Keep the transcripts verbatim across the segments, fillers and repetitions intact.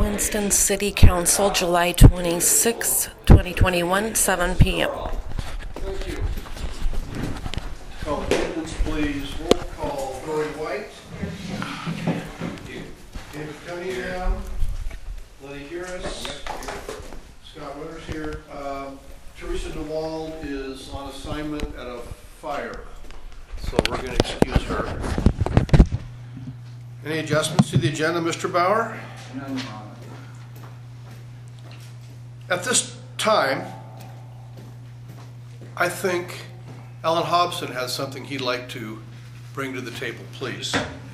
Winston City Council, July twenty-sixth, twenty twenty-one, seven p m Thank you. Call attendance, please. Roll call. Dory White. David Cunningham. Lenny Harris. Scott Winters here. Um, Teresa DeWald is on assignment at a fire, so we're going to excuse her. Any adjustments to the agenda, Mister Bauer? None. At this time, I think Alan Hobson has something he'd like to bring to the table, please.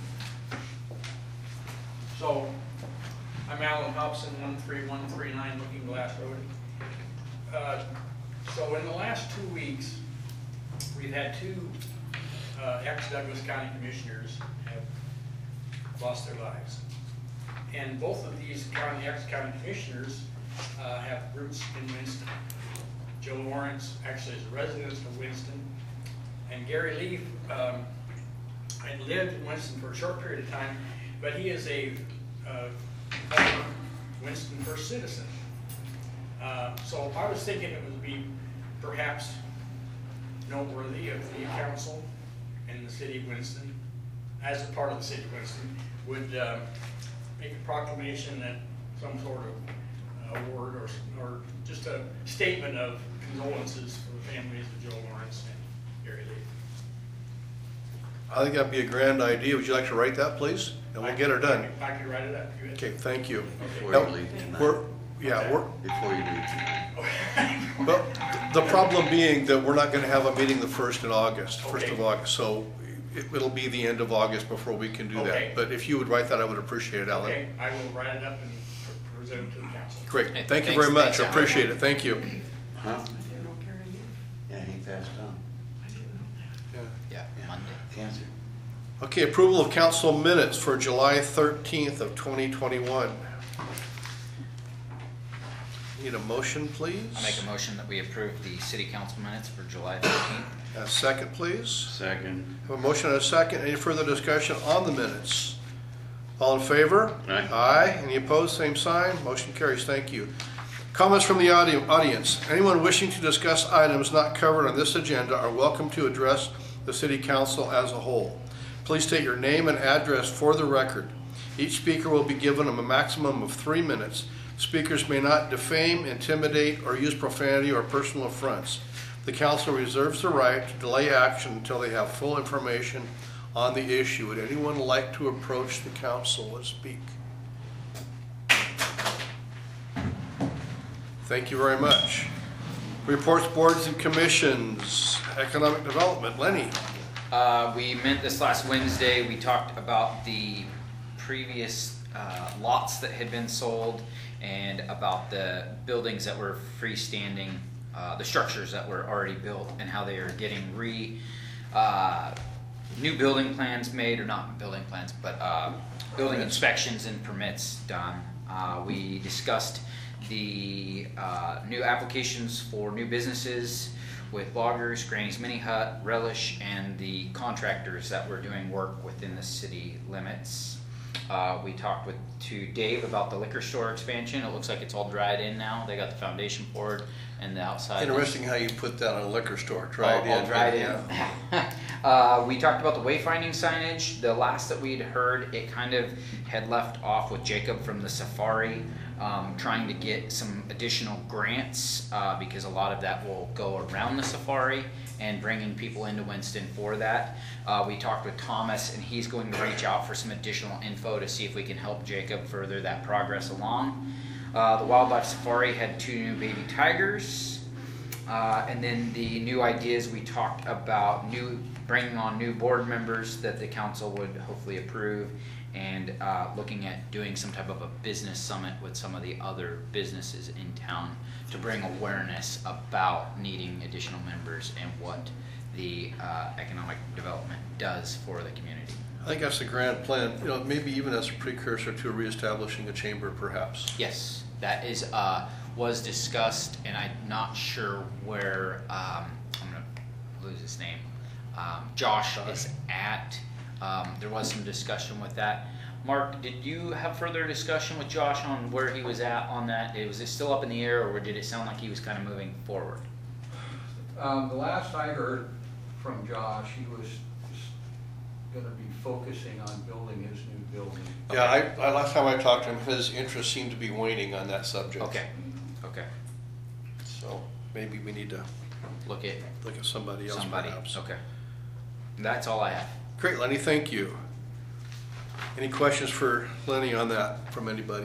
So, I'm Alan Hobson, one three one three nine Looking Glass Road. Uh, so in the last two weeks, we've had two uh, ex-Douglas County commissioners have lost their lives. And both of these county, ex-county commissioners uh, have roots in Winston. Joe Lawrence actually is a resident of Winston. And Gary Leaf um, had lived in Winston for a short period of time, but he is a uh, former Winston First citizen. Uh, so I was thinking it would be perhaps noteworthy if the council and the city of Winston, as a part of the city of Winston, would uh, make a proclamation that some sort of uh, award or, or just a statement of condolences for the families of Joe Lawrence and Gary Lee. I think that'd be a grand idea. Would you like to write that, please? And we'll I get her could- done. I could, I could write it up. You Okay, thank you. Before Now, you leave tonight. we're, yeah, we're, Before you leave tonight. but the problem being that we're not gonna have a meeting the first in August, first of Okay. August, so it, it'll be the end of August before we can do Okay. that. But if you would write that, I would appreciate it, Alan. Okay, I will write it up and pre- present it to the council. Great, Hey, thank you thanks- very much, thanks, I Alan. appreciate it, thank you. Huh? Yeah, he passed on. Yeah, Monday. Cancer. Okay, approval of council minutes for July thirteenth of twenty twenty-one. Need a motion, please? I make a motion that we approve the city council minutes for July thirteenth. A second, please. Second. Have a motion and a second. Any further discussion on the minutes? All in favor? Aye. Aye. Any opposed? Same sign. Motion carries. Thank you. Comments from the audi- audience. Anyone wishing to discuss items not covered on this agenda are welcome to address the city council as a whole. Please state your name and address for the record. Each speaker will be given a maximum of three minutes. Speakers may not defame, intimidate, or use profanity or personal affronts. The council reserves the right to delay action until they have full information on the issue. Would anyone like to approach the council and speak? Thank you very much. Reports, boards, and commissions. Economic development. Lenny. Uh, we met this last Wednesday. We talked about the previous uh, lots that had been sold and about the buildings that were freestanding, uh, the structures that were already built and how they are getting re, uh, new building plans made, or not building plans, but uh, building inspections and permits done. Uh, we discussed the uh, new applications for new businesses with Loggers, Granny's Mini Hut, Relish, and the contractors that were doing work within the city limits. Uh, we talked with to Dave about the liquor store expansion. It looks like it's all dried in now. They got the foundation poured and the outside. Interesting how you put that on a liquor store. Dried all, in. all dried in. Yeah. uh, we talked about the wayfinding signage. The last that we'd heard, it kind of had left off with Jacob from the Safari, um, trying to get some additional grants uh, because a lot of that will go around the Safari and bringing people into Winston for that. Uh, we talked with Thomas, and he's going to reach out for some additional info to see if we can help Jacob further that progress along. Uh, the Wildlife Safari had two new baby tigers. Uh, and then the new ideas, we talked about new bringing on new board members that the council would hopefully approve, and uh, looking at doing some type of a business summit with some of the other businesses in town to bring awareness about needing additional members and what the uh, economic development does for the community. I think that's a grand plan, you know, maybe even as a precursor to reestablishing a chamber, perhaps. Yes, that is uh, was discussed, and I'm not sure where um, I'm gonna lose his name. Um, Josh Josh. is at. Um, there was some discussion with that. Mark, did you have further discussion with Josh on where he was at on that? Was it still up in the air, or did it sound like he was kind of moving forward? Um, the last I heard from Josh, he was just gonna be focusing on building his new building. Yeah, I, I, last time I talked to him, his interest seemed to be waning on that subject. Okay, okay. So maybe we need to Look at look at somebody else somebody. perhaps. Okay. That's all I have. Great, Lenny, thank you. Any questions for Lenny on that from anybody?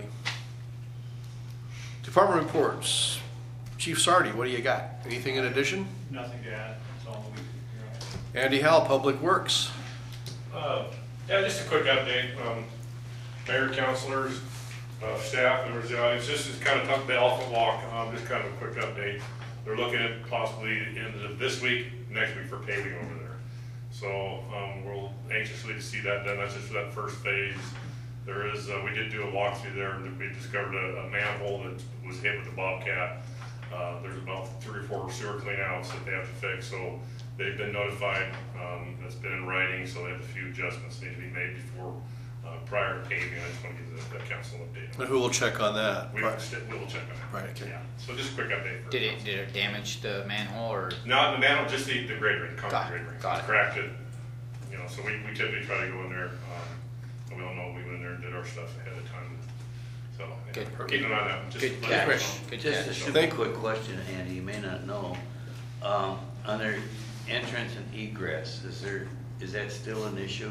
Department reports. Chief Sardi, what do you got? Anything in addition? Nothing to add, that's all we, you Andy Howell, Public Works. know. Uh, yeah, just a quick update, um, mayor, councilors, uh, staff, members of the audience, this is kind of tough, the elephant walk, um, just kind of a quick update. They're looking at possibly end of this week, next week for paving over there. So, um, we're anxiously to see that done, that's just for that first phase. There is, uh, we did do a walkthrough there, and we discovered a, a manhole that was hit with a bobcat. Uh, there's about three or four sewer cleanouts that they have to fix, so they've been notified, um, it's been in writing, so they have a few adjustments need to be made before, uh, prior to paving. I just want to give the, the council an update. And who will check on that? We will, st- we will check on that. Right, okay. Yeah, so just a quick update. For Did it did it damage the manhole or? Not the manhole, just the, the grade ring, concrete Got it, grade ring. got it. Cracked it, you know, so we, we typically try to go in there, um, and we all know we went in there and did our stuff ahead of time. So, yeah, Good. we're keeping an eye on that. Just Good let us catch. know. Good Just a catch. super Thank- quick question, Andy, you may not know. Um, on their entrance and egress, is there, is that still an issue?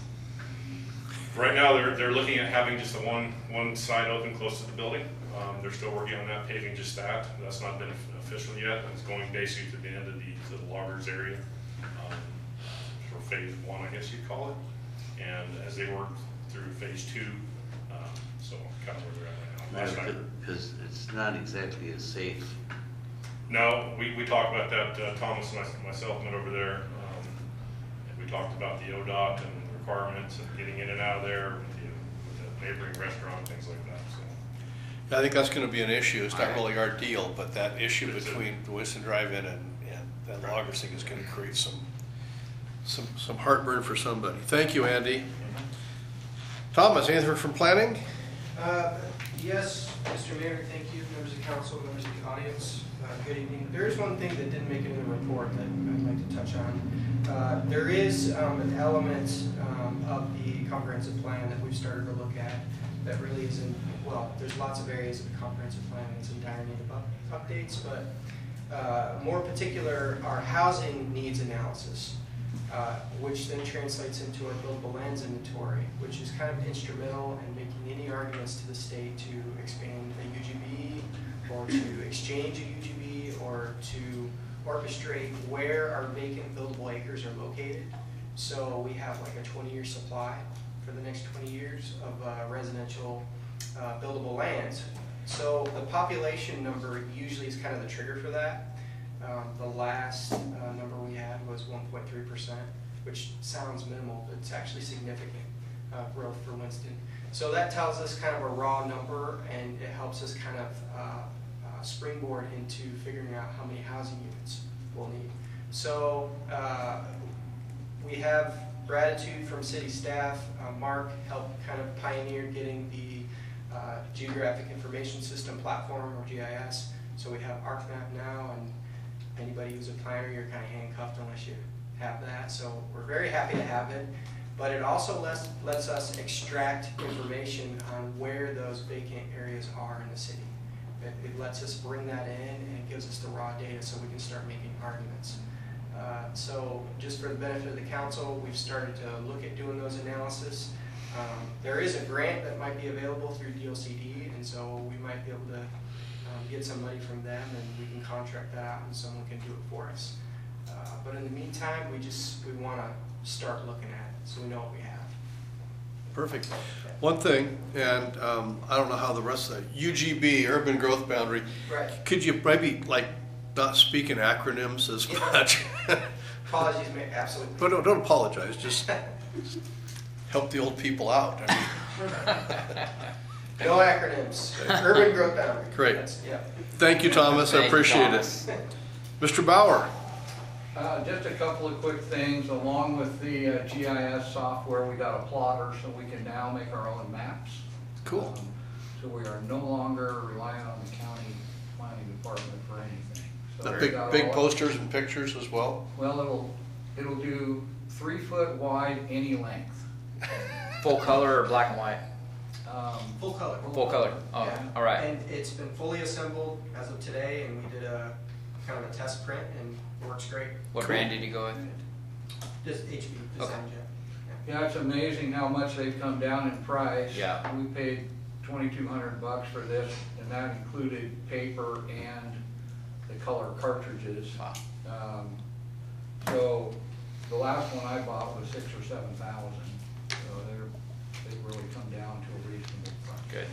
Right now, they're, they're looking at having just the one, one side open close to the building. Um, they're still working on that, paving just that. That's not been official yet. It's going basically to the end of the, to the loggers area, um, for phase one, I guess you'd call it. And as they work through phase two, um, so kind of where they're at right now. Last night. Because it's not exactly as safe. No, we, we talked about that, uh, Thomas and I- myself went over there, um, and we talked about the O D O T and requirements and getting in and out of there with the, with the neighboring restaurant, things like that, so. I think that's gonna be an issue. It's not really our deal, but that issue It's a- between the Weston Drive-In and, and that loggers thing is gonna create some, some, some heartburn for somebody. Thank you, Andy. Thomas, anything from planning? Uh, Yes, Mister Mayor, thank you, members of council, members of the audience. Uh, Good evening. There is one thing that didn't make it in the report that I'd like to touch on. Uh, There is um, an element um, of the comprehensive plan that we've started to look at that really isn't, well, there's lots of areas of the comprehensive plan that's in dire need of up- updates, but uh, more particular, our housing needs analysis. Uh, which then translates into our buildable lands inventory, which is kind of instrumental in making any arguments to the state to expand a U G B or to exchange a U G B or to orchestrate where our vacant buildable acres are located. So we have like a twenty-year supply for the next twenty years of uh, residential uh, buildable lands. So the population number usually is kind of the trigger for that. Um, the last uh, number we had was one point three percent, which sounds minimal, but it's actually significant uh, growth for Winston. So that tells us kind of a raw number, and it helps us kind of uh, uh, springboard into figuring out how many housing units we'll need. So uh, we have gratitude from city staff. Uh, Mark helped kind of pioneer getting the uh, Geographic Information System platform, or G I S. So we have ArcMap now, and anybody who's a planner, you're kind of handcuffed unless you have that. So we're very happy to have it, but it also lets, lets us extract information on where those vacant areas are in the city. It, it lets us bring that in, and it gives us the raw data so we can start making arguments. Uh, so just for the benefit of the council, we've started to look at doing those analysis. Um, there is a grant that might be available through D O C D, and so we might be able to Um, get some money from them, and we can contract that out and someone can do it for us. Uh, but in the meantime, we just, we want to start looking at it so we know what we have. Perfect. One thing, and um, I don't know how the rest of that, U G B, Urban Growth Boundary, Right. could you maybe like not speak in acronyms as Yeah. much? Apologies, mate, absolutely. But don't, don't apologize, just help the old people out. I mean, No acronyms. Urban growth boundary. Great. That's, yeah. thank you, Thomas, I Thank you, appreciate Thomas. it. Mister Bauer, Uh, just a couple of quick things, along with the uh, G I S software, we got a plotter, so we can now make our own maps. Cool. Um, So we are no longer relying on the county planning department for anything. So The we big, got big all- posters and pictures as well? Well, it'll, it'll do three foot wide, any length. Full color or black and white? Um, Full color. Full color. Oh, Yeah. all right. And it's been fully assembled as of today, and we did a kind of a test print, and it works great. What Cool. brand did you go with? Just H P designed it. Yeah, it's amazing how much they've come down in price. Yeah. We paid twenty-two hundred bucks for this, and that included paper and the color cartridges. Wow. Um, so the last one I bought was six or seven thousand, so they're, they've really come down to a reasonable price. Good.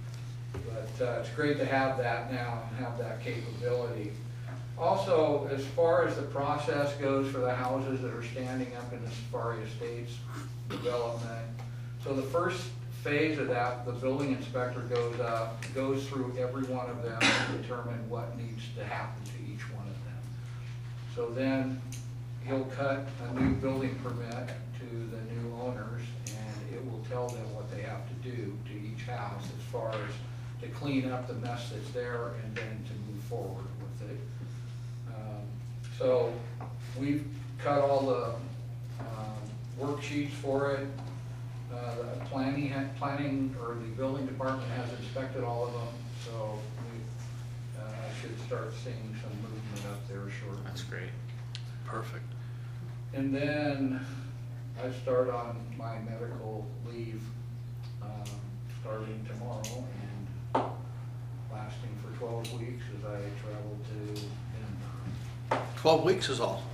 But uh, it's great to have that now and have that capability. Also, as far as the process goes for the houses that are standing up in the Safari Estates development, so the first phase of that, the building inspector goes up, goes through every one of them to determine what needs to happen to each one of them. So then he'll cut a new building permit to the new owners, and it will tell them what they have to do to each house as far as to clean up the mess that's there and then to move forward with it. Um, So we've cut all the um, worksheets for it. Uh, the planning, ha- planning, or the building department has inspected all of them, so we, uh, should start seeing some movement up there shortly. That's great. Perfect. And then I start on my medical leave, um, starting tomorrow and lasting for twelve weeks as I travel to Denver. Twelve weeks is all.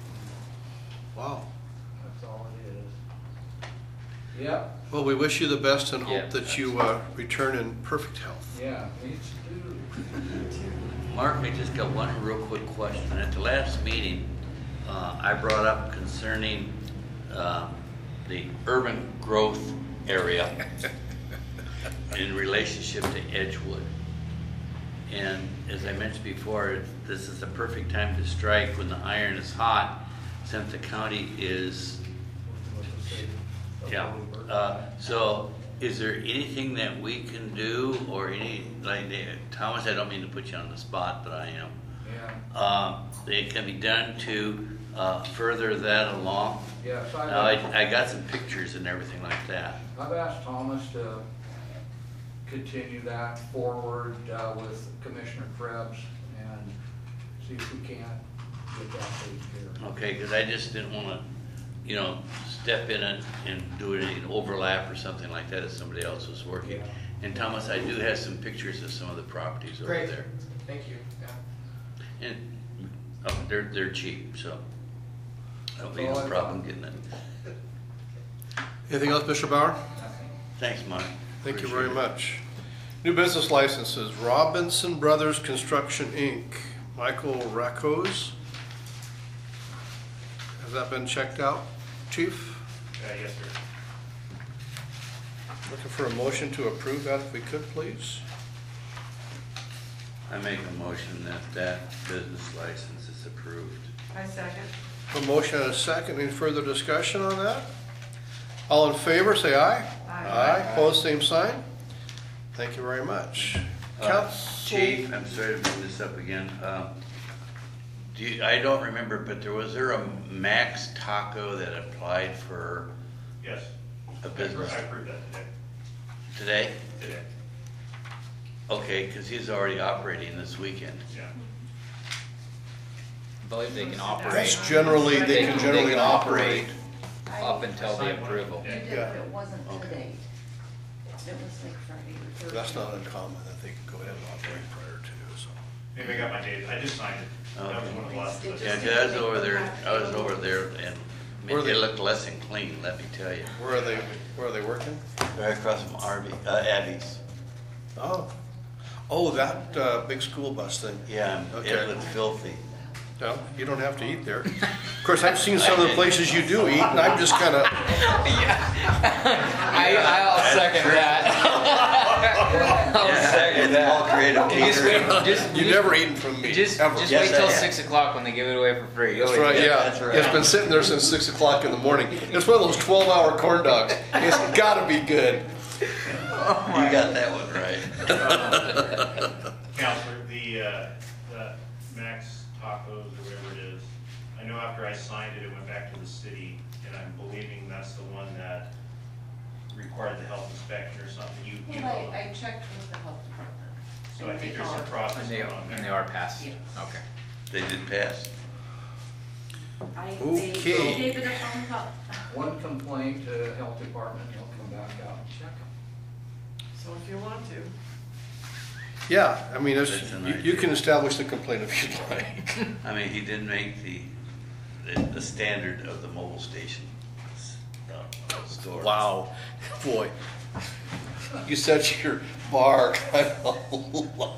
Wow. That's all it is. Yep, Well, we wish you the best and Yeah, hope that you uh, return in perfect health. yeah, me too. Mark, I just got one real quick question. At the last meeting, uh, I brought up concerning uh, the urban growth area in relationship to Edgewood. And as I mentioned before, this is the perfect time to strike when the iron is hot, since the county is, yeah. Uh, So is there anything that we can do, or any, like, Thomas, I don't mean to put you on the spot, but I am. Yeah, Uh, It can be done to uh, further that along? yes, Now, I've, I, I got some pictures and everything like that. I've asked Thomas to continue that forward, uh, with Commissioner Krebs and see if we can't get that taken care of. Okay, because I just didn't want to, you know, step in it and do it in overlap or something like that if somebody else was working. And Thomas, I do have some pictures of some of the properties over Great. there. Thank you. Yeah. And oh, they're, they're cheap, so that'll be That's all no I problem got. getting it. Anything else, Mister Bauer? Nothing. Thanks, Mark. Thank you Appreciate very it. much. New business licenses, Robinson Brothers Construction, Incorporated. Michael Rackos. Has that been checked out, Chief? Uh, yes, sir. Looking for a motion to approve that if we could, please. I make a motion that that business license is approved. I second. A motion and a second. Any further discussion on that? All in favor, say aye. Aye. Pose same sign. Thank you very much. Uh, Council- Chief, I'm sorry to bring this up again. Um, Do you, I don't remember, but there was there a Max Taco that applied for Yes. a business I approved that today. today? Today. Okay, because he's already operating this weekend. Yeah. I believe they can operate That's generally, they can They generally can operate. up until the approval. You did, Yeah. but it wasn't Okay. today. It was like Friday or Thursday. That's not uncommon that they can go ahead and operate prior to, so. Maybe I got my date. I just signed it. That was one of the last. It Yeah, just- 'cause I was over there, I was over there and Where it they- looked less than clean, let me tell you. Where are they, where are they working? Right across from Arby, uh, Abby's. Oh, oh, that, uh, big school bus thing. Yeah, Okay. it looked filthy. No, you don't have to eat there. Of course, I've seen some of the places you do eat, and I'm just kinda, I, I'll second that. I'll Yeah, second It's all creative Just catering. wait, just, You've never eaten from me, just, ever. just Yes, wait I till have. six o'clock when they give it away for free. That's You'll right, eat it. yeah. that's right. It's been sitting there since six o'clock in the morning. It's one of those twelve hour corn dogs. It's gotta be good. You got that one right. Counselor, the, uh, the Max Tacos or whatever it is, I know after I signed it, it went back to the city, and I'm believing that's the one that required the health inspection or something. You, you Well, know, I, I checked with the health department. so I think there's And a they process And they, going on and they there. are passed. Yes. Okay. They did pass. I, they, Okay. they gave it a thumbs up. One complaint to health department, they'll come back out and check them. So if you want to. Yeah, I mean, it's, That's an you, you idea. can establish the complaint if you'd like. I mean, he didn't make the, the, the standard of the mobile station uh, store. Wow, boy. You set your bar kind of low.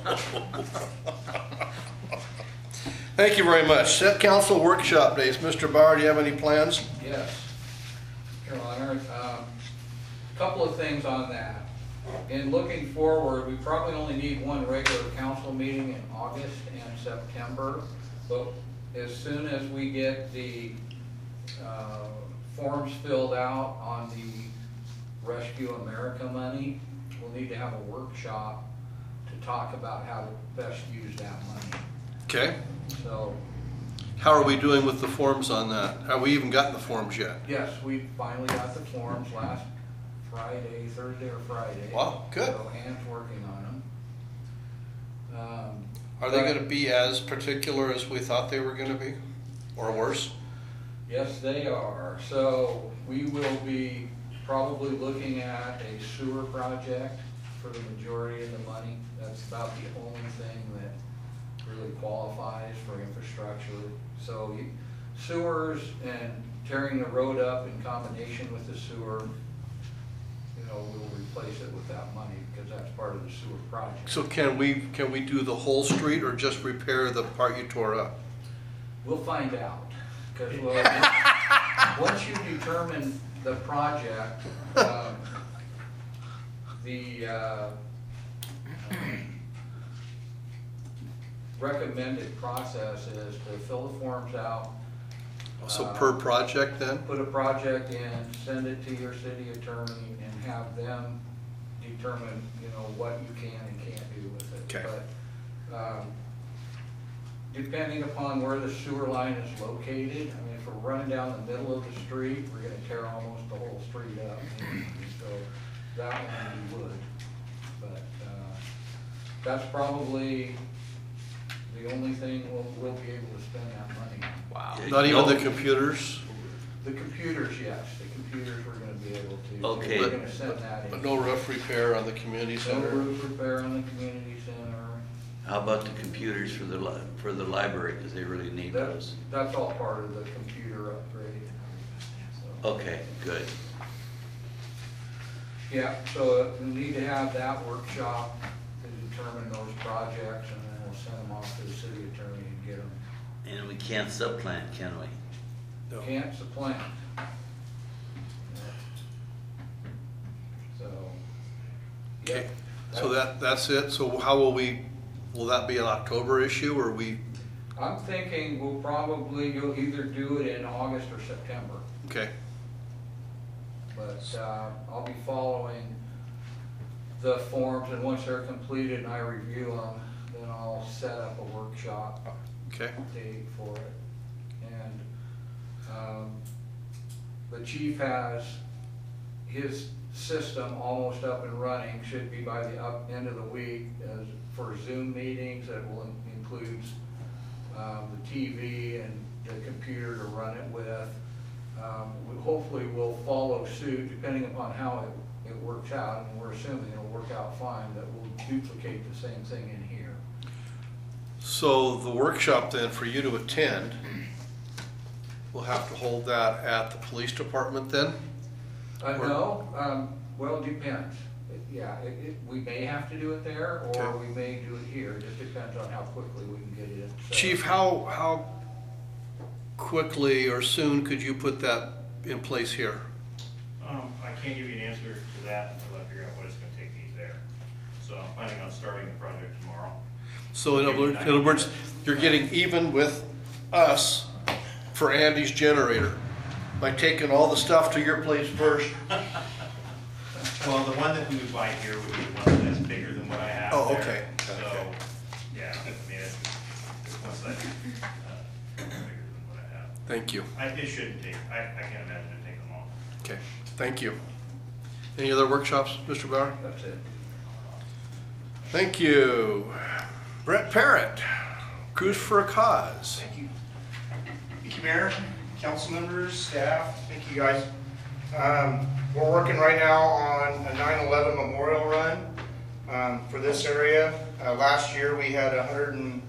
Thank you very much. Set council workshop days. Mister Bauer, do you have any plans? Yes, Your Honor. Um, Couple of things on that. In looking forward, we probably only need one regular council meeting in August and September. But as soon as we get the uh, forms filled out on the Rescue America money, we'll need to have a workshop to talk about how to best use that money. Okay. So, How are we doing with the forms on that? Have we even gotten the forms yet? yes, we finally got the forms last Friday, Thursday or Friday. Wow, good. So Ann's working on them. Um, Are they but- gonna be as particular as we thought they were gonna be? Or worse? Yes, they are. So we will be probably looking at a sewer project for the majority of the money. That's about the only thing that really qualifies for infrastructure. So you- sewers and tearing the road up in combination with the sewer, you know, we'll replace it with that money because that's part of the sewer project. So can we, can we do the whole street or just repair the part you tore up? We'll find out, because once you determine the project, um, the uh, recommended process is to fill the forms out. So uh, per project then? Put a project in, send it to your city attorney, and have them determine, you know, what you can and can't do with it. Okay. But, um, depending upon where the sewer line is located, I mean, if we're running down the middle of the street, we're gonna tear almost the whole street up. So that one we would, but, uh, that's probably the only thing we'll, we'll be able to spend that money on. Wow. Not even the computers? The computers, yes, the computers we're gonna be able to. Okay. We're gonna send that in. But no roof repair on the community No center? roof repair on the community center. How about the computers for the, li- for the library, because they really need That's, those? that's all part of the computer upgrade. So, Okay, good. yeah, so we need to have that workshop to determine those projects, and then we'll send them off to the city attorney and get them. And we can't subplant, can we? No. Can't supplant. So, yeah. Okay. So that, that's it? So how will we, will that be an October issue or we, I'm thinking we'll probably, you'll either do it in August or September, okay, but, uh, I'll be following the forms, and once they're completed and I review them, then I'll set up a workshop okay. date for it. And, um, the chief has his system almost up and running, should be by the up, end of the week, as for Zoom meetings that will in- include, um, the T V and the computer to run it with. Um, we hopefully will follow suit, depending upon how it, it works out, and we're assuming it'll work out fine, that we'll duplicate the same thing in here. So the workshop then for you to attend, we'll have to hold that at the police department then? Uh, Or- no, um, well, it depends. It- Yeah, it, it, we may have to do it there, or Okay. we may do it here, it just depends on how quickly we can get it in. So- Chief, how, how quickly or soon could you put that in place here? Um, I can't give you an answer to that until I figure out what it's gonna take me there. so I'm planning on starting the project tomorrow. So in other words, in other words, you're getting even with us for Andy's generator by taking all the stuff to your place first. Well, the one that we would buy here would be one that's bigger than what I have Oh, there. okay. So, Okay. yeah, I mean, it's, it's one slightly, uh, bigger than what I have. Thank you. I, it shouldn't take, I, I can't imagine it taking long. Okay, thank you. Any other workshops, Mister Bauer? That's it. Thank you. Brett Parrott, Cruise for a Cause. Thank you. Thank you, Mayor, council members, staff, thank you guys. Um, we're working right now on a nine eleven memorial run um, for this area. Uh, last year we had one hundred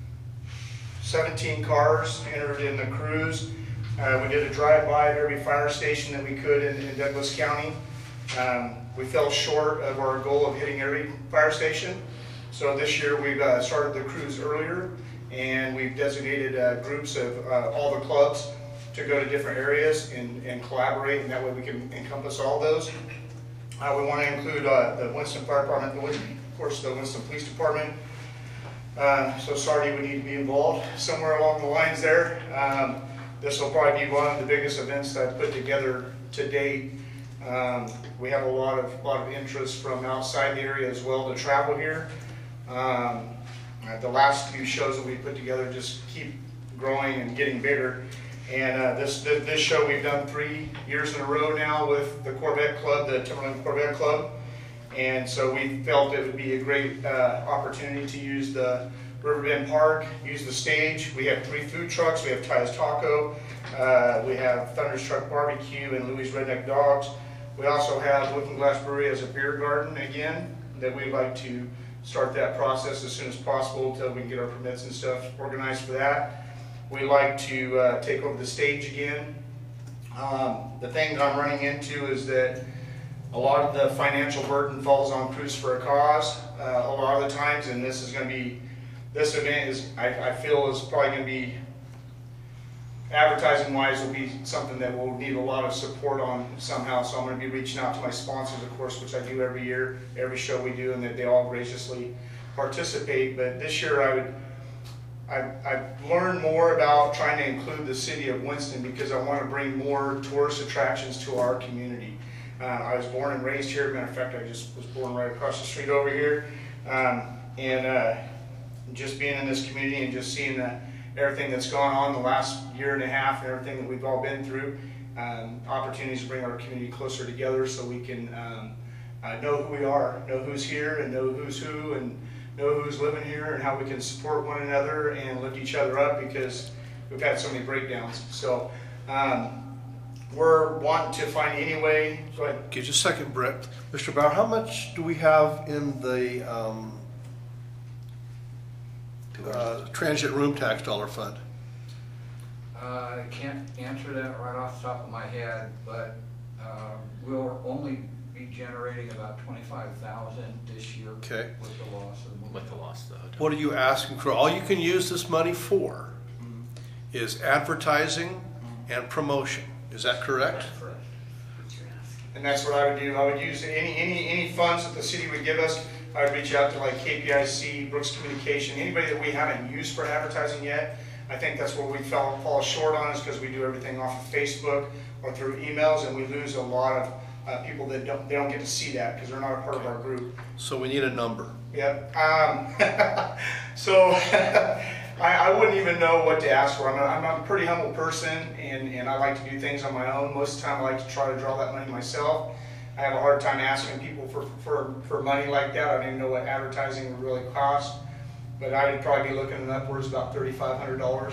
seventeen cars entered in the cruise. Uh, we did a drive-by at every fire station that we could in, in Douglas County. Um, we fell short of our goal of hitting every fire station. So this year we've uh, started the cruise earlier, and we've designated uh, groups of uh, all the clubs to go to different areas and, and collaborate, and that way we can encompass all those. Uh, we want to include uh, the Winston Fire Department, the Winston, of course the Winston Police Department. Uh, so sorry, we need to be involved somewhere along the lines there. Um, this will probably be one of the biggest events that I've put together to date. Um, we have a lot of lot of interest from outside the area as well to travel here. Um, uh, the last few shows that we put together just keep growing and getting bigger. And uh, this, this this show we've done three years in a row now with the Corvette Club, the Timberland Corvette Club. And so we felt it would be a great uh, opportunity to use the Riverbend Park, use the stage. We have three food trucks. We have Ty's Taco, uh, we have Thunder's Truck Barbecue, and Louis Redneck Dogs. We also have Looking Glass Brewery as a beer garden again, that we'd like to start that process as soon as possible until we can get our permits and stuff organized for that. We like to uh, take over the stage again. Um, the thing that I'm running into is that a lot of the financial burden falls on Cruise for a Cause uh, a lot of the times, and this is going to be, this event is, I, I feel is probably going to be, advertising wise, will be something that will need a lot of support on somehow. So I'm going to be reaching out to my sponsors, of course, which I do every year, every show we do, and that they all graciously participate. But this year I would, I've, I've learned more about trying to include the city of Winston because I want to bring more tourist attractions to our community. Uh, I was born and raised here. Matter of fact, I just was born right across the street over here. Um, and uh, just being in this community and just seeing the, everything that's gone on the last year and a half and everything that we've all been through, um, opportunities to bring our community closer together so we can um, uh, know who we are, know who's here, and know who's who, and know who's living here and how we can support one another and lift each other up because we've had so many breakdowns. So um, we're wanting to find any way. Go ahead. Okay, just a second, Brett. Mister Bauer, how much do we have in the um, uh, transient room tax dollar fund? Uh, I can't answer that right off the top of my head, but uh, we'll only be generating about twenty-five thousand this year. Okay. With the loss of the With the loss of the hotel. What are you asking for? All you can use this money for Mhm. is advertising Mhm. and promotion. Is that correct? Correct. And that's what I would do. I would use any any any funds that the city would give us. I would reach out to like K P I C, Brooks Communication, anybody that we haven't used for advertising yet. I think that's where we fell fall short on is because we do everything off of Facebook or through emails, and we lose a lot of uh, people that don't they don't get to see that because they're not a part of our group. So we need a number. Yep. Um, so I, I wouldn't even know what to ask for. I'm a, I'm a pretty humble person, and, and I like to do things on my own. Most of the time, I like to try to draw that money myself. I have a hard time asking people for, for, for money like that. I don't even know what advertising would really cost, but I would probably be looking at upwards about thirty-five hundred dollars.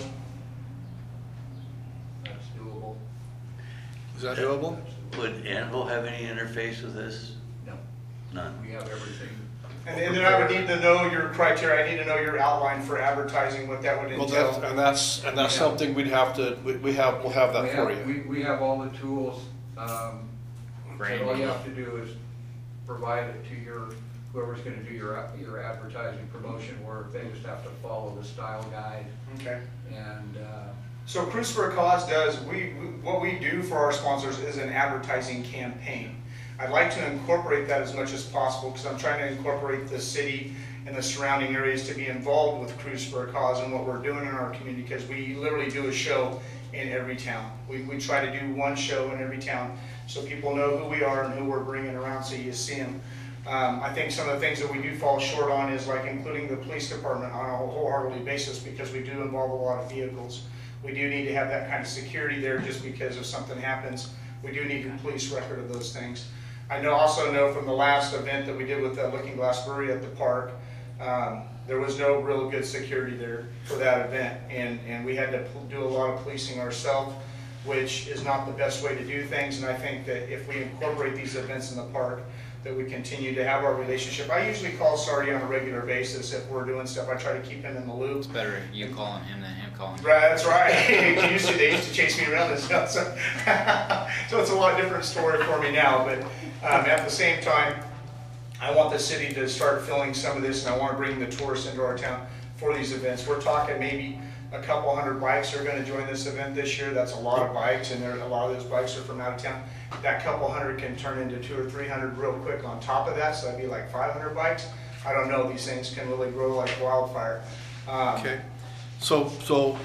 That's doable. Is that doable? Would Anvil have any interface with this? No, None. we have everything. And, and then I would need to know your criteria. I need to know your outline for advertising, what that would Well, entail. that's, and that's and that's something we'd have to we, we have we'll have that we for have, you. We, we have all the tools. Um, and all you have to do is provide it to your whoever's going to do your your advertising promotion work. They just have to follow the style guide. Okay. And uh, So Cruise for a Cause does, we, we what we do for our sponsors is an advertising campaign. I'd like to incorporate that as much as possible because I'm trying to incorporate the city and the surrounding areas to be involved with Cruise for a Cause and what we're doing in our community, because we literally do a show in every town. We, we try to do one show in every town so people know who we are and who we're bringing around so you see them. Um, I think some of the things that we do fall short on is like including the police department on a wholeheartedly basis, because we do involve a lot of vehicles. We do need to have that kind of security there just because if something happens, we do need a police record of those things. I know also know from the last event that we did with the Looking Glass Brewery at the park, um, there was no real good security there for that event, and, and we had to do a lot of policing ourselves, which is not the best way to do things. And I think that if we incorporate these events in the park, that we continue to have our relationship. I usually call Sardi on a regular basis if we're doing stuff. I try to keep him in the loop. It's better you calling him than him calling you. Right, that's right. used to, they used to chase me around and stuff, so, so it's a lot different story for me now. But um, at the same time, I want the city to start filling some of this, and I want to bring the tourists into our town for these events. We're talking maybe a couple hundred bikes are going to join this event this year. That's a lot of bikes, and there, a lot of those bikes are from out of town. That couple hundred can turn into two or three hundred real quick on top of that, so that'd be like five hundred bikes. I don't know, these things can really grow like wildfire. Um, Okay, so, so,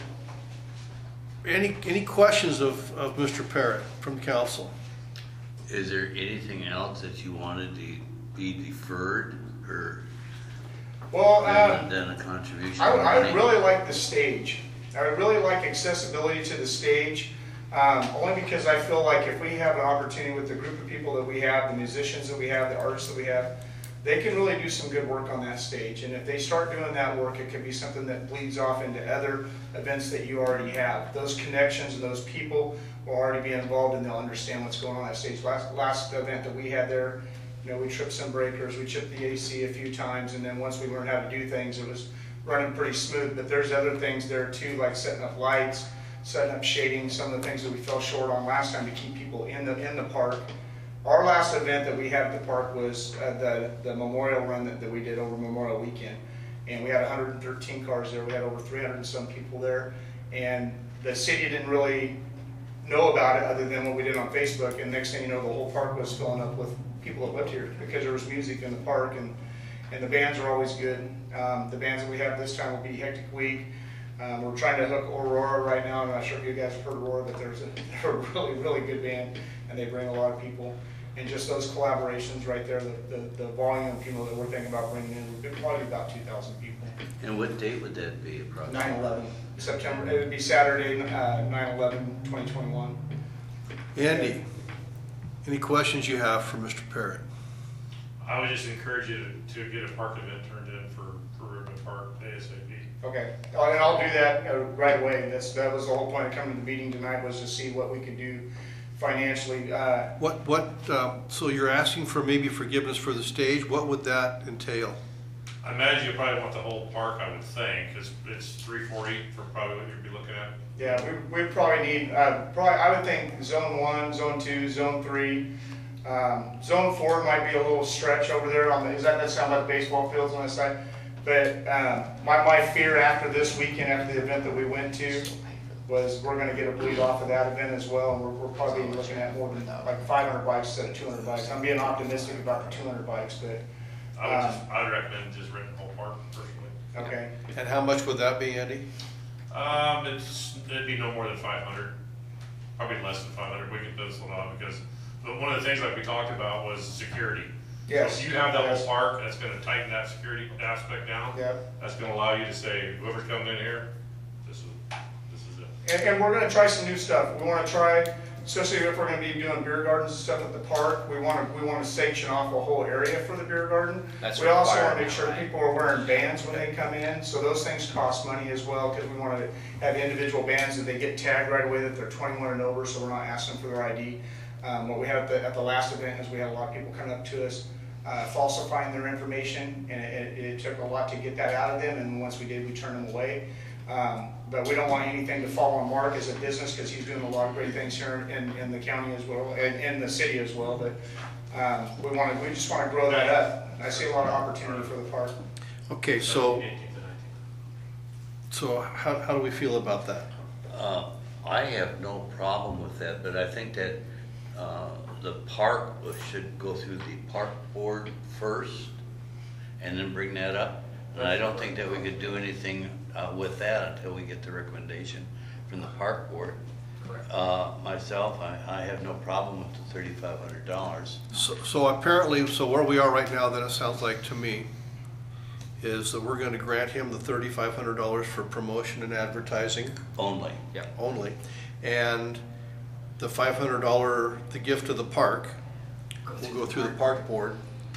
any, any questions of, of Mister Parrott from the council? Is there anything else that you wanted to be deferred or Well, uh, than a contribution? I would, I would money? really like the stage. I would really like accessibility to the stage, um, only because I feel like if we have an opportunity with the group of people that we have, the musicians that we have, the artists that we have, they can really do some good work on that stage. And if they start doing that work, it could be something that bleeds off into other events that you already have. Those connections and those people will already be involved, and they'll understand what's going on that stage. Last, last event that we had there, you know, we tripped some breakers, we chipped the A C a few times, and then once we learned how to do things, it was running pretty smooth. But there's other things there too, like setting up lights, setting up shading, some of the things that we fell short on last time to keep people in the in the park. Our last event that we had at the park was uh, the, the memorial run that, that we did over Memorial Weekend. And we had one hundred thirteen cars there, we had over three hundred and some people there. And the city didn't really know about it other than what we did on Facebook. And next thing you know, the whole park was filling up with people that lived here because there was music in the park, and, and the bands are always good. Um, the bands that we have this time will be Hectic Week. Um, we're trying to hook Aurora right now. I'm not sure if you guys have heard Aurora, but there's a, they're a really, really good band, and they bring a lot of people. And just those collaborations right there, the, the, the volume of people that we're thinking about bringing in would be probably about two thousand people. And what date would that be approximately? nine eleven, September, it would be Saturday, uh, nine eleven twenty twenty-one. Andy, any questions you have for Mister Parrott? I would just encourage you to, to get a park event turned in for, for Ribbon Park ASAP. Okay, uh, and I'll do that uh, right away. That's, that was the whole point of coming to the meeting tonight, was to see what we could do financially. Uh, What, what, uh, so you're asking for maybe forgiveness for the stage, what would that entail? I imagine you probably want the whole park, I would think, because it's three forty for probably what you'd be looking at. Yeah, we, we probably need, uh, probably, I would think zone one, zone two, zone three. Um, zone four might be a little stretch over there on the, is that, that sound like baseball fields on the side? But um, my, my fear after this weekend, after the event that we went to, was we're gonna get a bleed off of that event as well, and we're, we're probably looking at more than like five hundred bikes instead of two hundred bikes. I'm being optimistic about the two hundred bikes, but. I would just, I would recommend just renting the whole park personally. Okay. And how much would that be, Andy? Um, it's, it'd be no more than five hundred, probably less than five hundred. We could pencil it out because but one of the things like we talked about was security. Yes. So if you have that Yes. whole park, that's going to tighten that security aspect down. Yep. That's going to allow you to say, whoever's coming in here, this is this is it. And, and we're gonna try some new stuff. We wanna try, especially if we're gonna be doing beer gardens and stuff at the park, we wanna, we wanna sanction off a whole area for the beer garden. That's We also required wanna make now, sure right? people are wearing bands when they come in, so those things cost money as well, because we wanna have individual bands that they get tagged right away that they're twenty-one and over, so we're not asking for their I D. Um, what we had at the, at the last event is we had a lot of people coming up to us, uh, falsifying their information, and it, it, it took a lot to get that out of them, and once we did, we turned them away. Um, but we don't want anything to fall on Mark as a business, because he's doing a lot of great things here in, in the county as well, and in the city as well, but um, we want to, we just want to grow that up. I see a lot of opportunity for the park. Okay, so, eighteenth and nineteenth. so how, how do we feel about that? Uh, I have no problem with that, but I think that uh, the park should go through the park board first and then bring that up. And I don't think that we could do anything uh, with that until we get the recommendation from the park board. Uh, myself, I, I have no problem with the thirty-five hundred dollars. So, so apparently, so where we are right now, then it sounds like to me, is that we're gonna grant him the thirty-five hundred dollars for promotion and advertising Only. Yeah. only. And the five hundred dollars, the gift of the park, will go through the park board.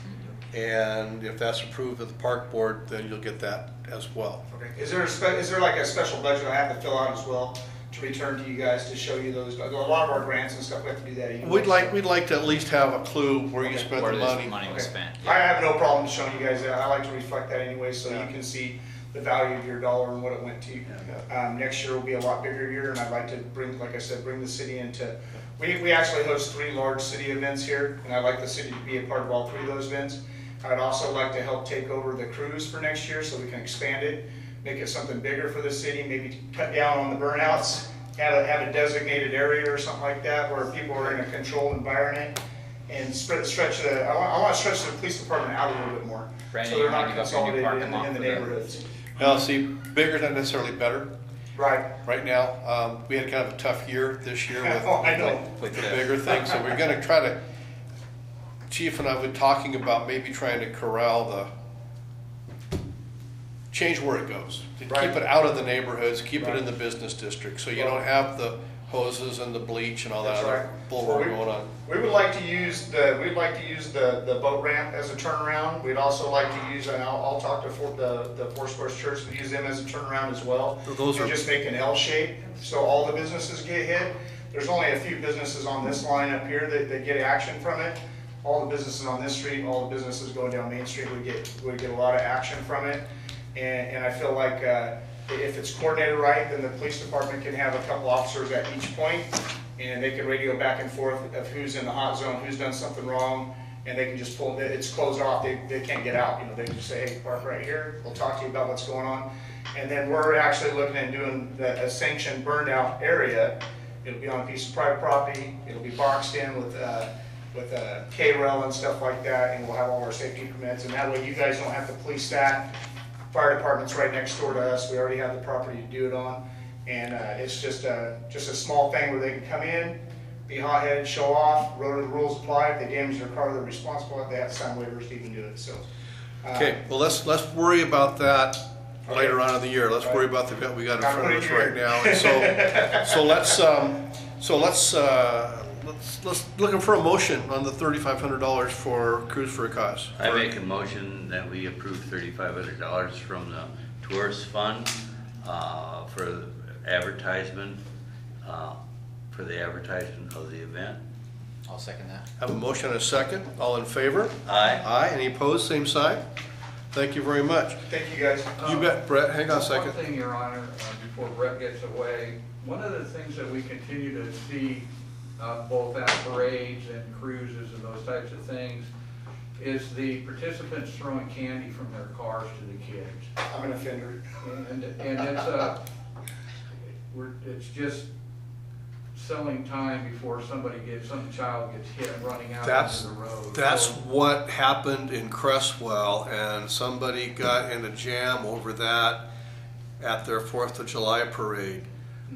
And if that's approved at the park board, then you'll get that as well. Okay. Is there a spe- is there like a special budget I have to fill out as well to return to you guys to show you those? A lot of our grants and stuff, we have to do that anyway. We'd like, we'd like to at least have a clue where you Okay. spent Where the this money. money was spent. I have no problem showing you guys that. I like to reflect that anyway, so Yeah. you can see the value of your dollar and what it went to. Um, next year will be a lot bigger year, and I'd like to bring, like I said, bring the city into, we, we actually host three large city events here, and I'd like the city to be a part of all three of those events. I'd also like to help take over the cruise for next year so we can expand it, make it something bigger for the city, maybe cut down on the burnouts, have a, have a designated area or something like that where people are in a controlled environment, and spread, stretch the, I want, I want to stretch the police department out a little bit more. Brandon, So you they're wanna not give up your new consolidated parking in the, lot in the for the- neighborhoods. Well, see, bigger is not necessarily better. Right. Right now, um, we had kind of a tough year this year with, Oh, I know. with the bigger things, so we're gonna try to, Chief and I have been talking about maybe trying to corral the, change where it goes. To Right. keep it out of the neighborhoods, keep it in Right. the business district, so you don't have the hoses and the bleach and all that That's other right. bull Well, we- going on. We would like to use the, we'd like to use the, the boat ramp as a turnaround. We'd also like to use, and I'll, I'll talk to for, the, the Four Squares Church, to use them as a turnaround as well. Those And are- just make an L shape, so all the businesses get hit. There's only a few businesses on this line up here that, that get action from it. All the businesses on this street, all the businesses going down Main Street would get, would get a lot of action from it. And, and I feel like, uh, if it's coordinated right, then the police department can have a couple officers at each point, and they can radio back and forth of who's in the hot zone, who's done something wrong, and they can just pull, it's closed off, they, they can't get out, you know, they can just say, hey, park right here, we'll talk to you about what's going on. And then we're actually looking at doing the, a sanctioned burned out area. It'll be on a piece of private property, it'll be boxed in with, uh, with a K-rail and stuff like that, and we'll have all our safety permits, and that way you guys don't have to police that. Fire department's right next door to us, we already have the property to do it on, and uh, it's just a, just a small thing where they can come in, be hot-headed, show off, road the rules apply, if they damage their car, they're responsible, if they have to sign waivers to even do it, so. uh, Okay, well, let's, let's worry about that later on in the year. Let's Right. worry about the vet we got in Gotta front of put us it right here. now. And so, so let's, um, so let's, uh, let's, let's, looking for a motion on the thirty-five hundred dollars for Cruise for a Cause. I make a motion that we approve thirty-five hundred dollars from the tourist fund, uh, for advertisement, uh, for the advertisement of the event. I'll second that. Have a motion and a second. All in favor? Aye. Aye. Any opposed? Same sign. Thank you very much. Thank you, guys. You bet, Brett. Hang on a One second. thing, Your Honor, uh, before Brett gets away, one of the things that we continue to see, uh, both at parades and cruises and those types of things, is the participants throwing candy from their cars to the kids. I'm an offender. And, and it's, uh, we're, it's just selling time before somebody gets, some child gets hit running out That's, into the road. that's So- what happened in Crestwell, and somebody got in a jam over that at their Fourth of July parade.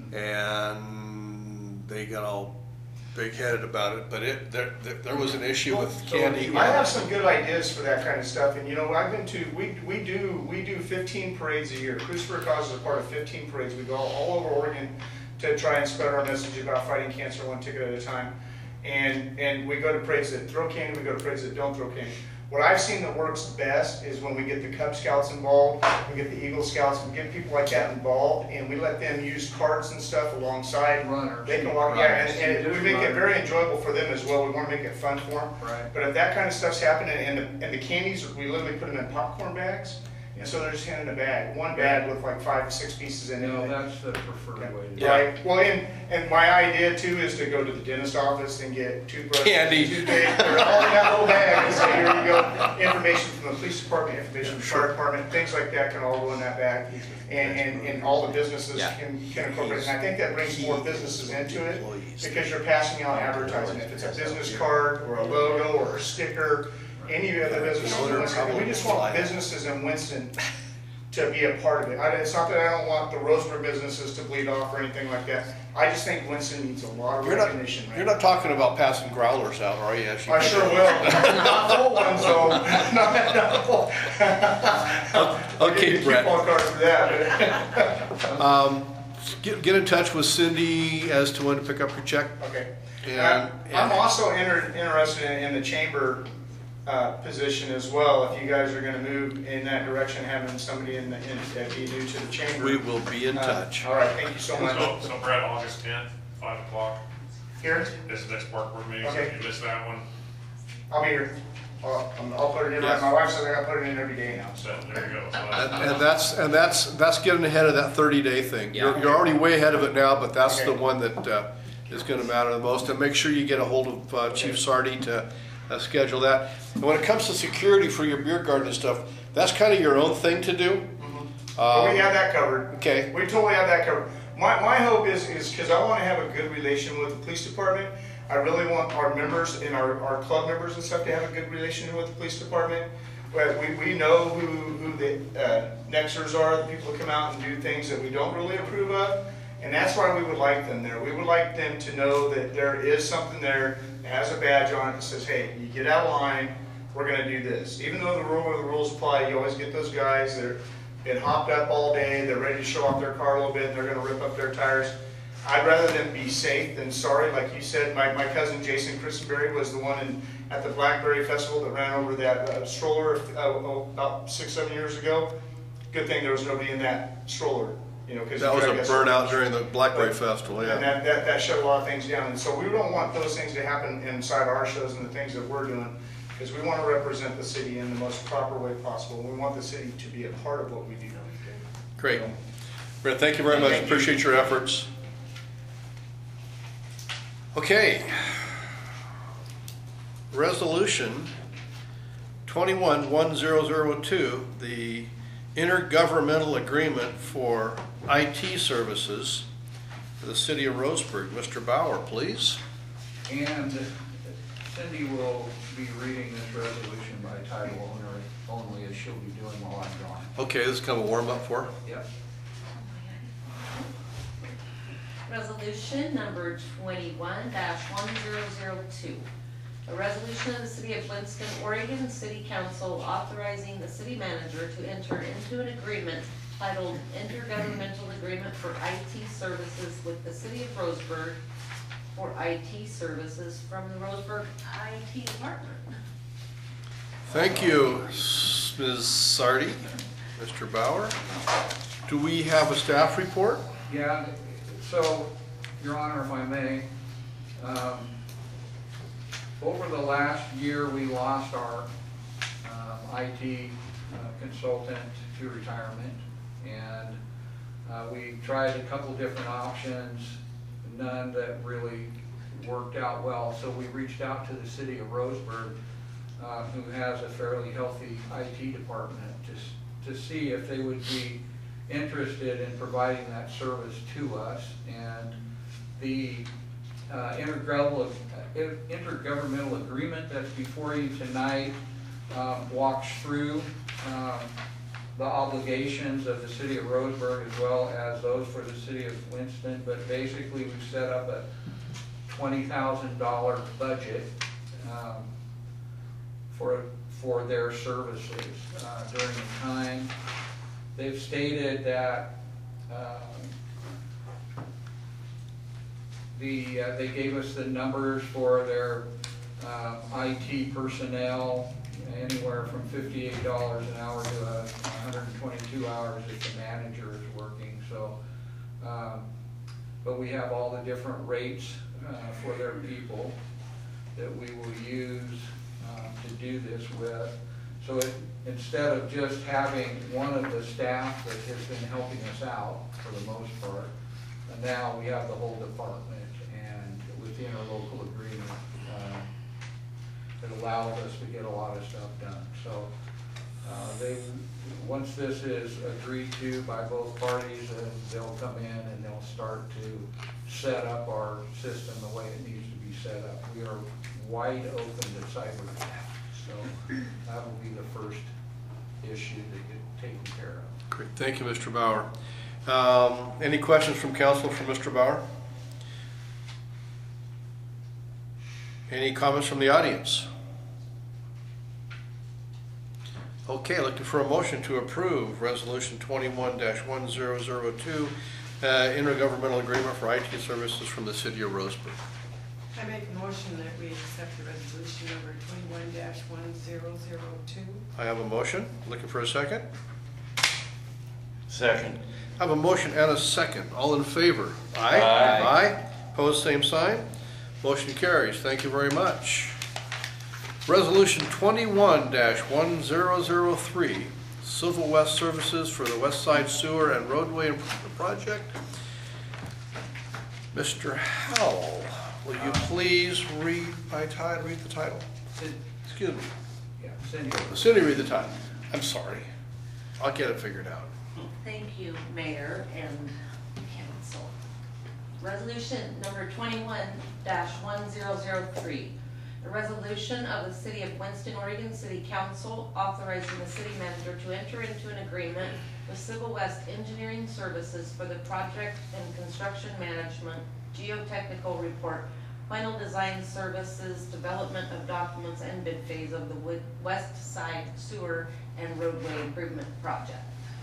And they got all big-headed about it, but it, there, there there was an issue with candy. I have some good ideas for that kind of stuff, and you know, I've been to, we, we do, we do fifteen parades a year. Cruise for a Cause is a part of fifteen parades. We go all over Oregon to try and spread our message about fighting cancer one ticket at a time. And, and we go to parades that throw candy, we go to parades that don't throw candy. What I've seen that works best is when we get the Cub Scouts involved, we get the Eagle Scouts, we get people like that involved, and we let them use carts and stuff alongside. Runners. They can walk, yeah, and, and Just we make it runners. very enjoyable for them as well. We want to make it fun for them. Right. But if that kind of stuff's happening, and the, and the candies, we literally put them in popcorn bags, And so they're just handing a bag, one bag with like five, six pieces in it. No, that's the preferred way to do it. Right, well, and, and my idea too is to go to the dentist office and get toothbrushes. Candy. Toothpaste, they're all in that little bag, and say, here you go, information from the police department, information from the fire department, things like that can all go in that bag. And, and, and all the businesses Yeah. can, can incorporate it, and I think that brings more businesses into it, because you're passing out advertising, if it's a business card, or a logo, or a sticker, any of the businesses in Winston, we just want businesses in Winston to be a part of it. I, it's not that I don't want the Roseburg businesses to bleed off or anything like that, I just think Winston needs a lot of You're not, recognition right you're now. not talking about passing growlers out, are you? Actually? I sure will, not full ones though, not, not full. I'll give you Okay, a Brett. coupon card for that. Um, get, get in touch with Cindy as to when to pick up your check. Okay. And- I'm I'm and- also inter- interested in the chamber uh, position as well, if you guys are gonna move in that direction, having somebody in, the- in, that be new to the chamber. We will be in Uh, touch. All right, thank you so much. So, so Brett, August tenth, five o'clock, Here, this is the next park board meeting, so Okay. if you missed that one, I'll be here. I'll, I'm- I'll put it in, Yes. my wife says I gotta put it in every day now. so there you go. So And, that's- and that's, and that's, that's getting ahead of that thirty day thing. You're, Yeah. you're already way ahead of it now, but that's the Okay. one that, uh, is gonna matter the most. And make sure you get a hold of, uh, Chief Sardi to, uh, schedule that. And when it comes to security for your beer garden and stuff, that's kind of your own thing to do. But we Um, have that covered. Okay. We totally have that covered. My, my hope is, is, cause I wanna have a good relation with the police department. I really want our members and our, our club members and stuff to have a good relation with the police department. But we, we know who, who the, uh, nexters are, the people that come out and do things that we don't really approve of. And that's why we would like them there. We would like them to know that there is something there that has a badge on it that says, hey, you get out of line, we're gonna do this. Even though the rule the rules apply, you always get those guys that are been hopped up all day, they're ready to show off their car a little bit, and they're gonna rip up their tires. I'd rather them be safe than sorry. Like you said, my, my cousin Jason Christenberry was the one in, at the Blackberry Festival that ran over that uh, stroller uh, about six, seven years ago. Good thing there was nobody in that stroller, you know, because That was a burnout during the Blackberry Festival, and yeah. that, that, that shut a lot of things down. And so we don't want those things to happen inside our shows and the things that we're doing, because we want to represent the city in the most proper way possible. We want the city to be a part of what we do. Great. Brett, thank you very much. Appreciate your efforts. Okay. Resolution twenty-one one zero zero two, the intergovernmental agreement for I T services for the city of Roseburg. Mister Bauer, please. And Cindy will be reading this resolution by title owner only, as she'll be doing while I'm gone. Okay, this is kind of a warm up for her. Yep. Resolution number twenty-one one zero zero two. A resolution of the City of Winston, Oregon City Council authorizing the city manager to enter into an agreement titled Intergovernmental Agreement for I T Services with the City of Roseburg for I T services from the Roseburg I T Department. Thank you, Miz Sardi. Mister Bauer. Do we have a staff report? Yeah, so, Your Honor, if I may, um, over the last year, we lost our um, I T uh, consultant to retirement, and uh, we tried a couple different options, none that really worked out well. So we reached out to the city of Roseburg, uh, who has a fairly healthy I T department, to, s- to see if they would be interested in providing that service to us. And the uh, intergovernmental, intergovernmental agreement that's before you tonight um, walks through um, the obligations of the city of Roseburg as well as those for the city of Winston. But basically, we've set up a twenty thousand dollar budget um, for, for their services uh, during the time. They've stated that um, the, uh, they gave us the numbers for their uh, I T personnel, anywhere from fifty-eight dollars an hour to uh, one hundred twenty-two hours if the manager is working. So, um, but we have all the different rates uh, for their people that we will use uh, to do this with. So it, instead of just having one of the staff that has been helping us out for the most part, and now we have the whole department, and with the interlocal agreement, uh, it allows us to get a lot of stuff done. So uh, they, once this is agreed to by both parties, then they'll come in and they'll start to set up our system the way it needs to be set up. We are wide open to cyber attack, so that will be the first issue to get taken care of. Great, thank you, Mister Bauer. Um, any questions from council for Mister Bauer? Any comments from the audience? Okay, looking for a motion to approve Resolution twenty-one dash one zero zero two, uh, intergovernmental agreement for I T services from the city of Roseburg. I make a motion that we accept the resolution number twenty-one dash one zero zero two. I have a motion. Looking for a second? Second. I have a motion and a second. All in favor? Aye. Aye. Aye. Opposed, same sign. Motion carries. Thank you very much. Resolution twenty-one dash one zero zero three, Civil West Services for the West Side Sewer and Roadway Improvement Project. Mister Howell, will you please read my title, read the title? Excuse me. Yeah, Cindy. Cindy, read the title. I'm sorry. I'll get it figured out. Thank you, Mayor and Council. Resolution number twenty-one dash one zero zero three. A resolution of the City of Winston, Oregon City Council authorizing the city manager to enter into an agreement with Civil West Engineering Services for the project and construction management, geotechnical report, final design services, development of documents, and bid phase of the Wood- West Side Sewer and Roadway Improvement Project.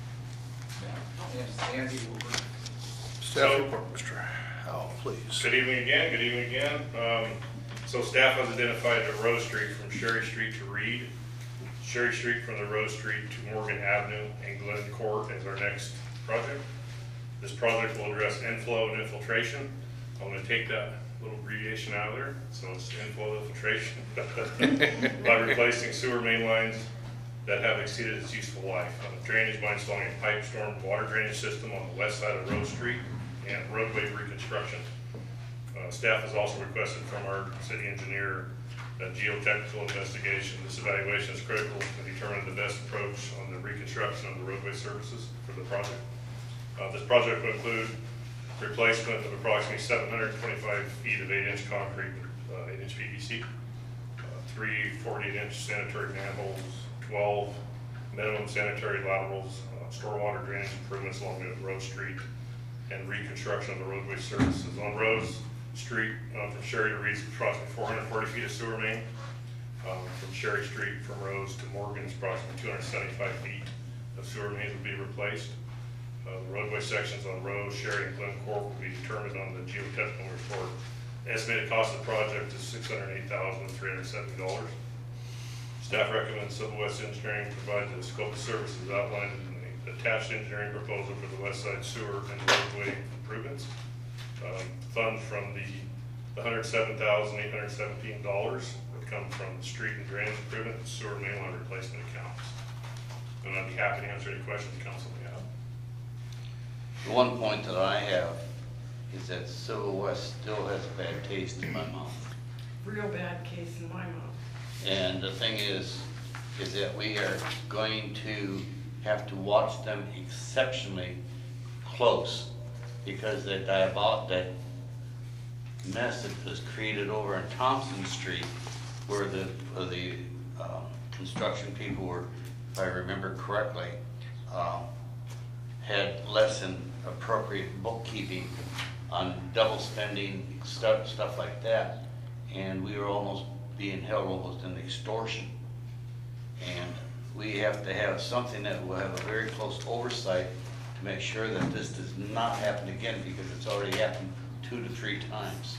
And Andy will bring. Staff report, Mister Howell, please. Good evening again, good evening again. Um, so staff has identified the Rose Street from Sherry Street to Reed, Sherry Street from the Rose Street to Morgan Avenue and Glen Court as our next project. This project will address inflow and infiltration. I'm gonna take that little abbreviation out of there, so it's inflow infiltration. By replacing sewer main lines that have exceeded its useful life. On the drainage by installing a pipe storm water drainage system on the west side of Rose Street and roadway reconstruction. Uh, staff has also requested from our city engineer a geotechnical investigation. This evaluation is critical to determine the best approach on the reconstruction of the roadway services for the project. Uh, this project will include replacement of approximately seven hundred twenty-five feet of eight inch concrete, uh, eight inch P V C, uh, three forty-eight inch sanitary manholes, twelve minimum sanitary laterals, uh, stormwater drainage improvements along the Rose Street, and reconstruction of the roadway services. On Rose Street, uh, from Sherry to Reed's, approximately four hundred forty feet of sewer main. Um, from Sherry Street from Rose to Morgan is approximately two hundred seventy-five feet of sewer mains will be replaced. Uh, the roadway sections on Rose, Sherry, and Glen Court will be determined on the geotechnical report. The estimated cost of the project is six hundred eight thousand three hundred seventy dollars. Staff recommends Civil West Engineering provide the scope of services outlined in the attached engineering proposal for the West Side Sewer and roadway improvements. Um, funds from the, the one hundred seven thousand eight hundred seventeen dollars would come from the street and drainage improvement and sewer mainline replacement accounts. And I'd be happy to answer any questions the council may have. The one point that I have is that Civil West still has a bad taste in my mouth. Real bad case in my mouth. And the thing is, is that we are going to have to watch them exceptionally close because that diabolic, that mess that was created over on Thompson Street where the, where the uh, construction people were, if I remember correctly, uh, had less than appropriate bookkeeping on double spending, stuff, stuff like that. And we were almost being held almost in extortion. And we have to have something that will have a very close oversight to make sure that this does not happen again because it's already happened two to three times.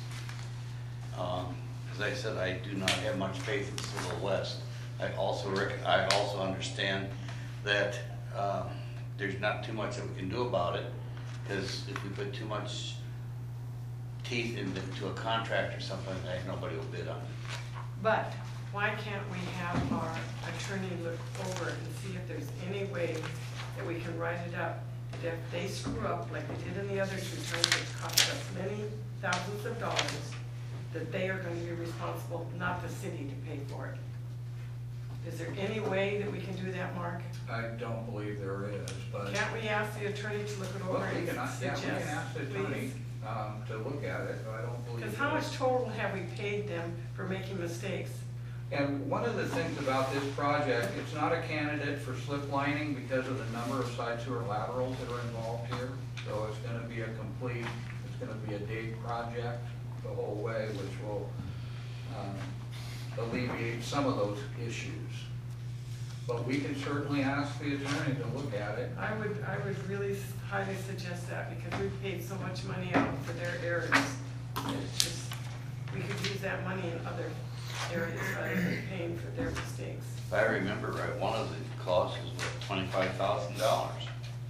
Um, as I said, I do not have much faith in Civil West. I also rec I also understand that um, there's not too much that we can do about it because if we put too much teeth into a contract or something like that, nobody will bid on it. But why can't we have our attorney look over it and see if there's any way that we can write it up, that if they screw up like they did in the other two times, it cost us many thousands of dollars, that they are going to be responsible, not the city, to pay for it. Is there any way that we can do that, Mark? I don't believe there is, but. Can't we ask the attorney to look it Well, over we and can, ask- yeah, we suggest, can ask the attorney, please? um, to look at it, but I don't believe. Because how there much is. total have we paid them for making mistakes? And one of the things about this project, it's not a candidate for slip lining because of the number of side sewer laterals that are involved here. So it's gonna be a complete, it's gonna be a dig project the whole way, which will, um, alleviate some of those issues. But we can certainly ask the attorney to look at it. I would, I would really highly suggest that, because we've paid so much money out for their errors. It's just, we could use that money in other areas rather than paying for their mistakes. If I remember right, one of the costs was what, twenty-five thousand dollars?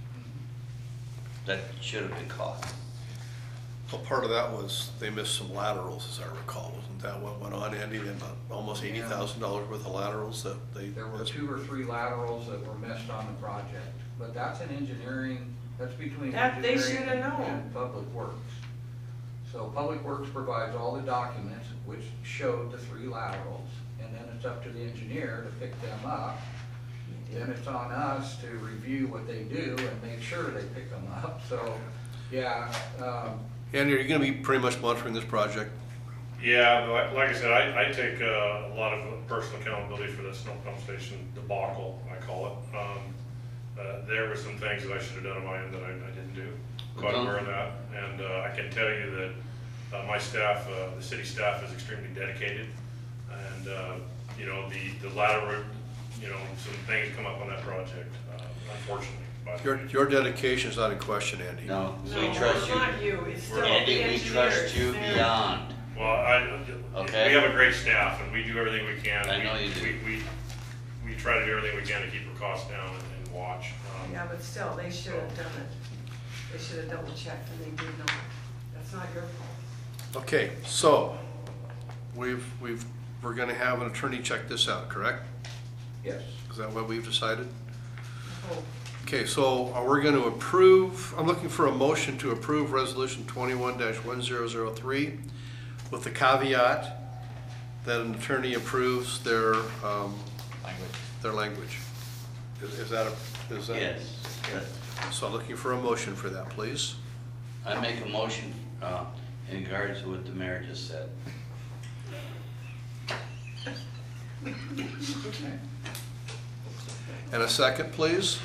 That should have been caught. Well, part of that was they missed some laterals, as I recall. Wasn't that what went on, Andy? Then almost eighty thousand dollars worth of laterals that they. There were two or three laterals that were missed on the project, but that's an engineering, that's between That they engineering shoulda known. and Public Works. So Public Works provides all the documents which showed the three laterals, and then it's up to the engineer to pick them up. Then it's on us to review what they do and make sure they pick them up, so, yeah, um, Andy, are you gonna be pretty much monitoring this project? Yeah, but like, like I said, I, I take uh, a lot of personal accountability for the snow pump station debacle, I call it. Um, uh, there were some things that I should have done on my end that I, I didn't do. Quite aware of that, and uh, I can tell you that uh, my staff, uh, the city staff, is extremely dedicated, and uh, you know the the lateral, you know, some things come up on that project, uh, unfortunately. By the Your, way. your dedication is not in question, Andy. No, No, we trust it's you. not you, it's still the Andy, we engineers. trust you They're- beyond. Well, I, Okay. we have a great staff, and we do everything we can. I know We- you do. We, we, we try to do everything we can to keep our costs down and, and watch. Um, Yeah, but still, they should have done it. They should have double checked, and they did not. That's not your fault. Okay, so we've, we've, we're gonna have an attorney check this out, correct? yes. Is that what we've decided? Oh, Okay, so are we gonna approve, I'm looking for a motion to approve resolution twenty-one one zero zero three with the caveat that an attorney approves their, um, Language. their language. Is, is that a, is that? Yes. So I'm looking for a motion for that, please. I make a motion uh, in regards to what the mayor just said. Okay. And a second, please.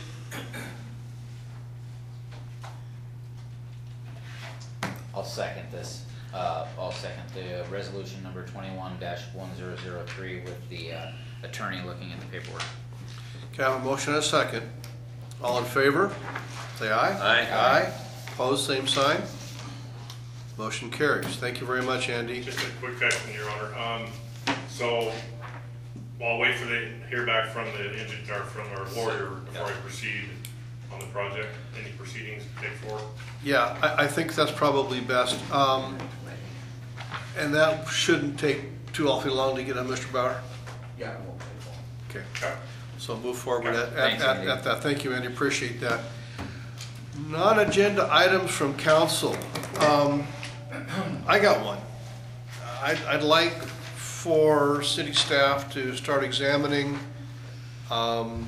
I'll second this. Uh, I'll second the resolution number twenty-one one zero zero three with the uh, attorney looking at the paperwork. Okay, I have a motion and a second. All in favor? Say aye. Aye. Aye. Opposed, same sign. Motion carries. Thank you very much, Andy. Just a quick question, Your Honor. Um, so, I'll wait for the, hear back from the engine, or from our lawyer before I proceed on the project. Any proceedings to take forward? Yeah, I, I think that's probably best. Um, and that shouldn't take too awfully long to get on, Mister Bauer. Yeah, it won't take long. Okay. Okay. So move forward at, at, Thanks, at, Andy. at that. Thank you, Andy. Appreciate that. Non-agenda items from council. Um, I got one. I'd, I'd like for city staff to start examining, um,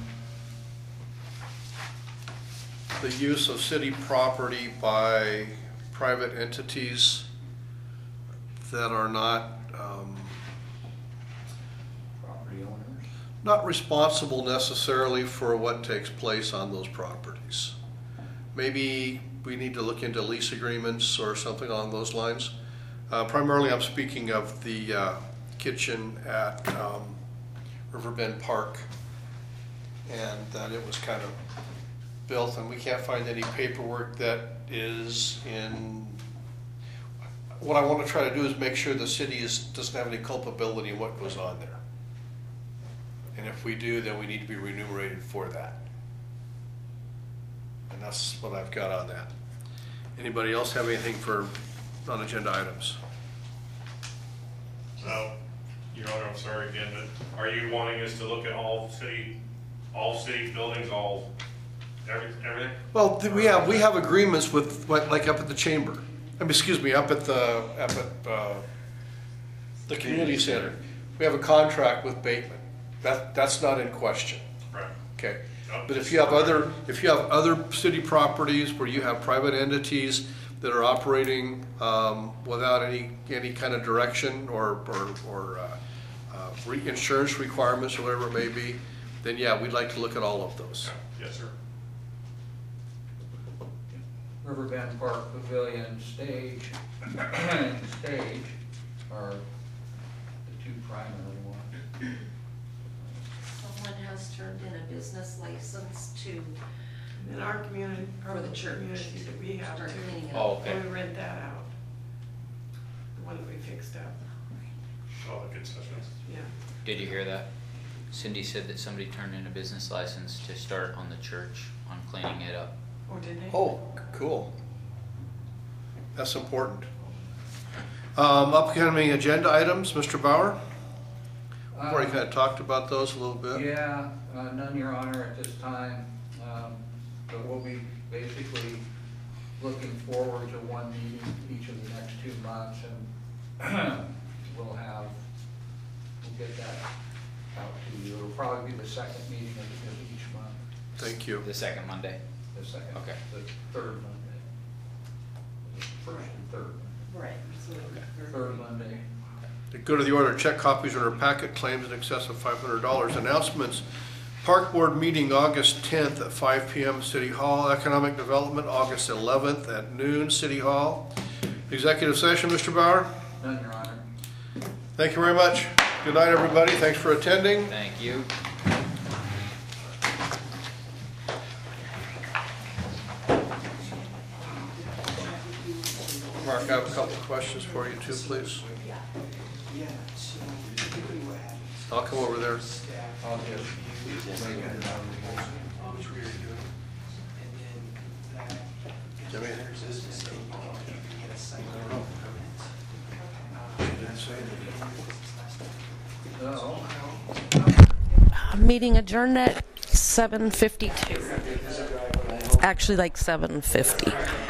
the use of city property by private entities that are not, um, Property owners. not responsible necessarily for what takes place on those properties. Maybe we need to look into lease agreements or something along those lines. Uh, primarily, I'm speaking of the uh, kitchen at um, Riverbend Park, and that it was kind of built, and we can't find any paperwork that is in. What I want to try to do is make sure the city is, doesn't have any culpability in what goes on there. And if we do, then we need to be remunerated for that. And that's what I've got on that. Anybody else have anything for non-agenda items? No. Your Honor, I'm sorry again, but are you wanting us to look at all city, all city buildings, all, every, everything? Well, th- we have, we have agreements with, like like up at the chamber, I mean, excuse me, up at the, up at, uh, the community center. We have a contract with Bateman. That, that's not in question, Right. okay? Oh, But if you have other, if you have other city properties where you have private entities that are operating, um, without any, any kind of direction or, or, or, uh, uh, re- insurance requirements or whatever it may be, then yeah, we'd like to look at all of those. Yes, sir. Riverbend Park Pavilion stage, and stage are the two primary ones. Someone has turned in a business license to, And our community, our For the church. community that we have Start too. cleaning it up. Oh, okay. And we rent that out. The one that we fixed up, All the good stuff. yeah. Did you hear that? Cindy said that somebody turned in a business license to start on the church on cleaning it up. Or did they? Oh, cool. That's important. Um, upcoming agenda items, Mister Bauer? We've already kind of talked about those a little bit. Yeah, uh, none, Your Honor, at this time. Um, But we'll be basically looking forward to one meeting each of the next two months, and we'll have, we'll get that out to you. It'll probably be the second meeting of of each month, Thank you. The second Monday. the second, Okay. the third Monday. The First and third, right, so. third Monday. To go to the order, check copies in our packet, claims in excess of five hundred dollars. Announcements, Park Board meeting August tenth at five P M City Hall. Economic Development August eleventh at noon City Hall. Executive session, Mister Bauer? None, Your Honor. Thank you very much. Good night, everybody. Thanks for attending. Thank you. Mark, I have a couple of questions for you too, please. I'll come over there. I'll just make it. Jimmy? No. Meeting adjourned at seven fifty-two. Actually, like seven fifty.